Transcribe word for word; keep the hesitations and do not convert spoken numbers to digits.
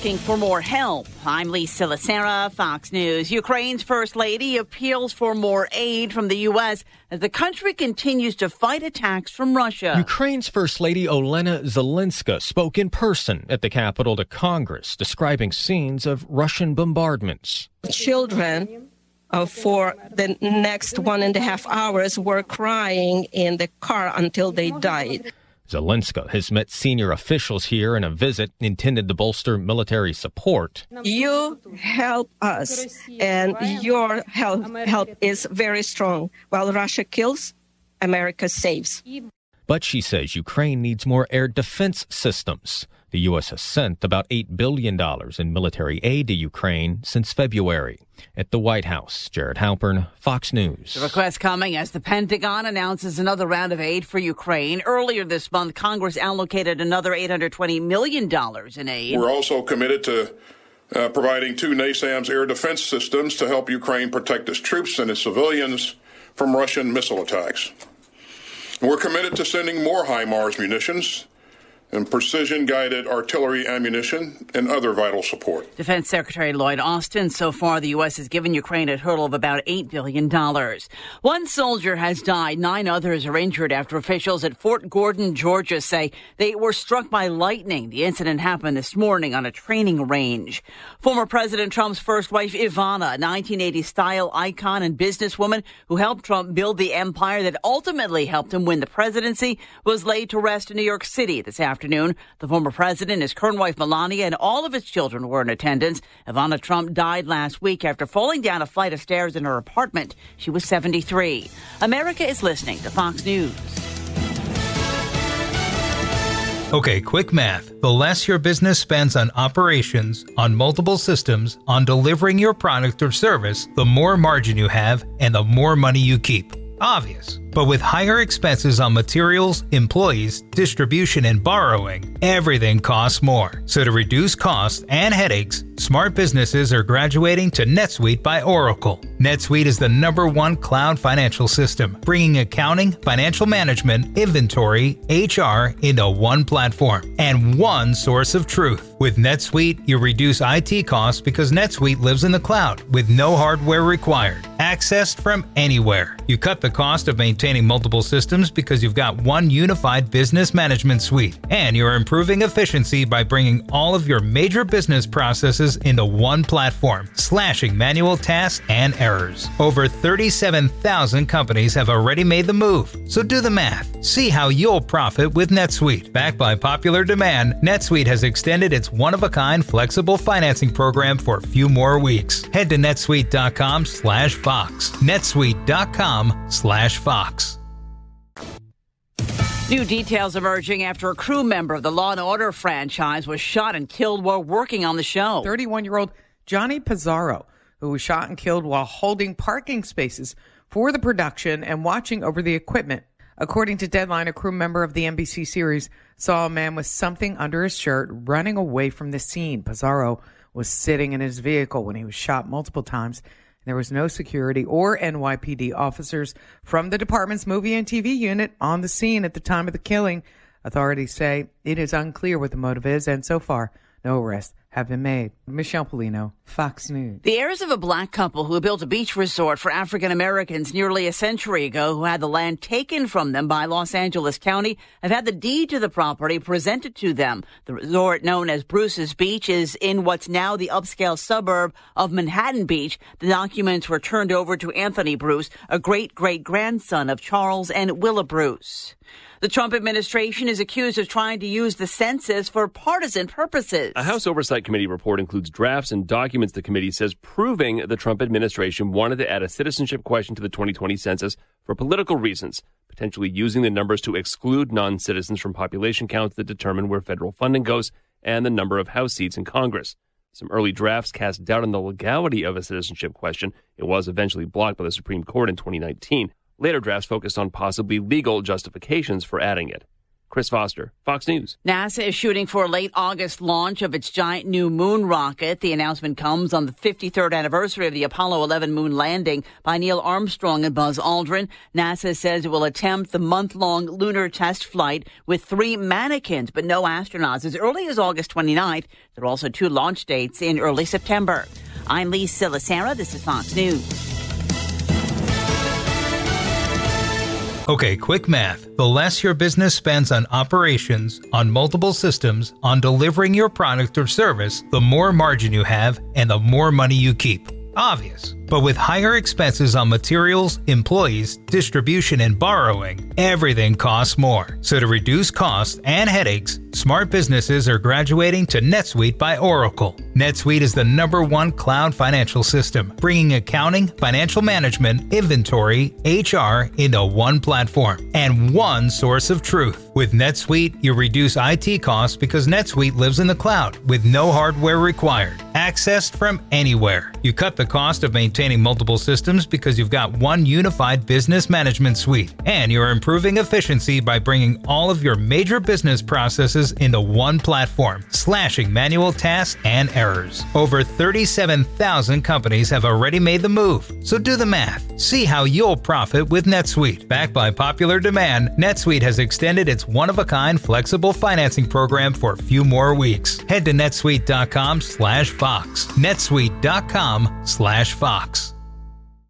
asking for more help. I'm Lisa Lacera, Fox News. Ukraine's First Lady appeals for more aid from the U S as the country continues to fight attacks from Russia. Ukraine's First Lady Olena Zelenska spoke in person at the Capitol to Congress, describing scenes of Russian bombardments. Children uh, for the next one and a half hours were crying in the car until they died. Zelenska has met senior officials here in a visit intended to bolster military support. You help us, and your help, help is very strong. While Russia kills, America saves. But she says Ukraine needs more air defense systems. The U S has sent about eight billion dollars in military aid to Ukraine since February. At the White House, Jared Halpern, Fox News. The request coming as the Pentagon announces another round of aid for Ukraine. Earlier this month, Congress allocated another eight hundred twenty million dollars in aid. We're also committed to uh, providing two NASAMS air defense systems to help Ukraine protect its troops and its civilians from Russian missile attacks. And we're committed to sending more HIMARS munitions and precision-guided artillery ammunition and other vital support. Defense Secretary Lloyd Austin, so far the U S has given Ukraine a total of about eight billion dollars. One soldier has died. Nine others are injured after officials at Fort Gordon, Georgia say they were struck by lightning. The incident happened this morning on a training range. Former President Trump's first wife, Ivana, a nineteen eighties style icon and businesswoman who helped Trump build the empire that ultimately helped him win the presidency, was laid to rest in New York City this afternoon. Afternoon. The former president, his current wife Melania, and all of his children were in attendance. Ivana Trump died last week after falling down a flight of stairs in her apartment. She was seventy-three. America is listening to Fox News. Okay, quick math. The less your business spends on operations, on multiple systems, on delivering your product or service, the more margin you have and the more money you keep. Obvious. But with higher expenses on materials, employees, distribution, and borrowing, everything costs more. So to reduce costs and headaches, smart businesses are graduating to NetSuite by Oracle. NetSuite is the number one cloud financial system, bringing accounting, financial management, inventory, H R into one platform and one source of truth. With NetSuite, you reduce I T costs because NetSuite lives in the cloud with no hardware required. Accessed from anywhere. You cut the cost of maintaining multiple systems because you've got one unified business management suite. And you're improving efficiency by bringing all of your major business processes into one platform, slashing manual tasks and errors. Over thirty-seven thousand companies have already made the move. So do the math. See how you'll profit with NetSuite. Backed by popular demand, NetSuite has extended its one-of-a-kind flexible financing program for a few more weeks. Head to netsuite.com slash Fox. netsuite.com slash Fox. New details emerging after a crew member of the Law and Order franchise was shot and killed while working on the show. thirty-one-year-old Johnny Pizarro, who was shot and killed while holding parking spaces for the production and watching over the equipment. According to Deadline, a crew member of the N B C series saw a man with something under his shirt running away from the scene. Pizarro was sitting in his vehicle when he was shot multiple times. There was no security or N Y P D officers from the department's movie and T V unit on the scene at the time of the killing. Authorities say it is unclear what the motive is, and so far, no arrests have been made. Michelle Polino, Fox News. The heirs of a black couple who built a beach resort for African Americans nearly a century ago, who had the land taken from them by Los Angeles County, have had the deed to the property presented to them. The resort, known as Bruce's Beach, is in what's now the upscale suburb of Manhattan Beach. The documents were turned over to Anthony Bruce, a great-great-grandson of Charles and Willa Bruce. The Trump administration is accused of trying to use the census for partisan purposes. A House Oversight Committee report includes drafts and documents the committee says proving the Trump administration wanted to add a citizenship question to the twenty twenty census for political reasons, potentially using the numbers to exclude non-citizens from population counts that determine where federal funding goes and the number of House seats in Congress. Some early drafts cast doubt on the legality of a citizenship question. It was eventually blocked by the Supreme Court in twenty nineteen. Later drafts focused on possibly legal justifications for adding it. Chris Foster, Fox News. NASA is shooting for a late August launch of its giant new moon rocket. The announcement comes on the fifty-third anniversary of the Apollo eleven moon landing by Neil Armstrong and Buzz Aldrin. NASA says it will attempt the month-long lunar test flight with three mannequins, but no astronauts. As early as August twenty-ninth, there are also two launch dates in early September. I'm Lee Silasera. This is Fox News. Okay, quick math. The less your business spends on operations, on multiple systems, on delivering your product or service, the more margin you have and the more money you keep. Obvious. But with higher expenses on materials, employees, distribution, and borrowing, everything costs more. So to reduce costs and headaches, smart businesses are graduating to NetSuite by Oracle. NetSuite is the number one cloud financial system, bringing accounting, financial management, inventory, H R into one platform and one source of truth. With NetSuite, you reduce I T costs because NetSuite lives in the cloud with no hardware required, accessed from anywhere. You cut the cost of maintaining multiple systems because you've got one unified business management suite, and you're improving efficiency by bringing all of your major business processes into one platform, slashing manual tasks and errors. Over thirty-seven thousand companies have already made the move, so do the math. See how you'll profit with NetSuite. Backed by popular demand, NetSuite has extended its one-of-a-kind flexible financing program for a few more weeks. Head to netsuite.com slash Fox. netsuite.com slash Fox.